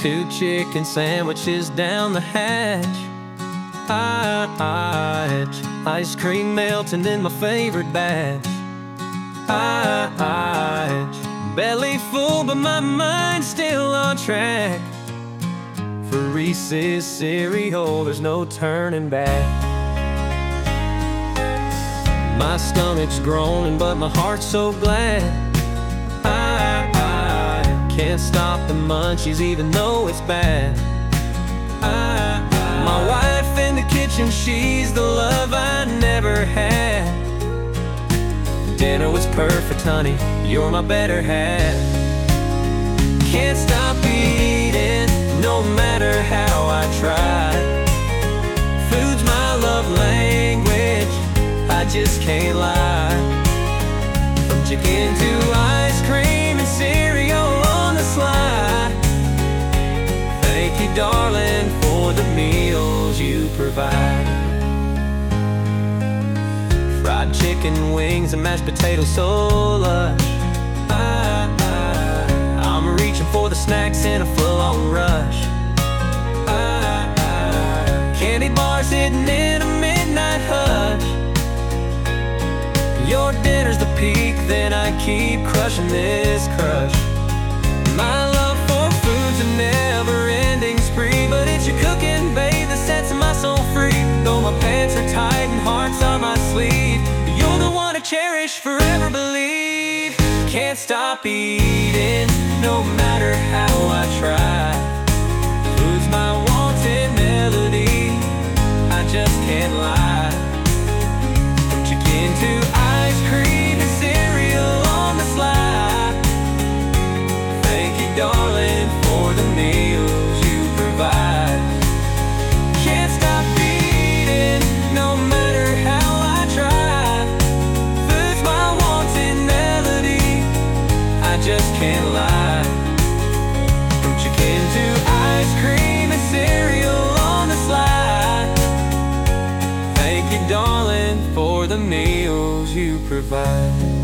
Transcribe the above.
2 chicken sandwiches down the hatch. Ice cream melting in my favorite batch. Belly full but my mind's still on track. For Reese's cereal, there's no turning back. My stomach's groaning but my heart's so glad. I can't stop the munchies even though it's bad. My wife in the kitchen, she's the love I never had. Dinner was perfect, honey, you're my better half. Can't stop eating, no matter how I try. Food's my love language, I just can't lie. From chicken to ice cream and cereal on the sly. Thank you, darling, for the meals you provide. Fried chicken wings and mashed potatoes so lush. I'm reaching for the snacks in a full-on rush. Candy bars hidden in a midnight hush. Your dinner's the peak, then I keep crushing this crush. My love for food's a never-ending spree, but it's your cooking, babe, that sets my soul free. Though my pants are tight and heart's on my sleeve, you're the one to cherish, forever believe. Can't stop eating, no matter how I try. Food's my wanted melody, I just can't lie. From chicken to ice cream and cereal on the sly. Thank you, darling, for the meals you provide. Can't stop eating, no matter how I try. Food's my wanted melody, I just can't lie. From chicken to ice cream and cereal on the sly. Thank you, darling, for the meals you provide.